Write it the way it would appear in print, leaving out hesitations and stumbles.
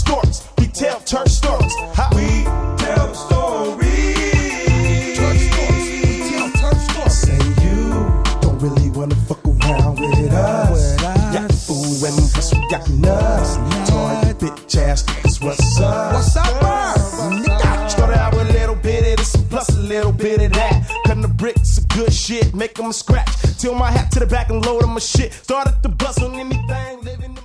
stories. We tell turn stories. We tell stories. Say you don't really wanna fuck around with us. Got fool and plus we got nuts. Target bitch ass niggas, what's up? What's up, nigga? Started out with a little bit of this plus a little bit of that. Cutting the bricks of good shit, make them scratch. Till my hat to the back and load on my shit. Started to bust on anything living.